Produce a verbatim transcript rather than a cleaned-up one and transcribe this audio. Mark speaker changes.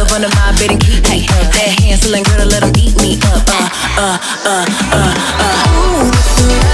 Speaker 1: live under my bed and keep me up. That Hansel and Gretel, let them eat me up. Uh, uh, uh, uh, uh. Ooh,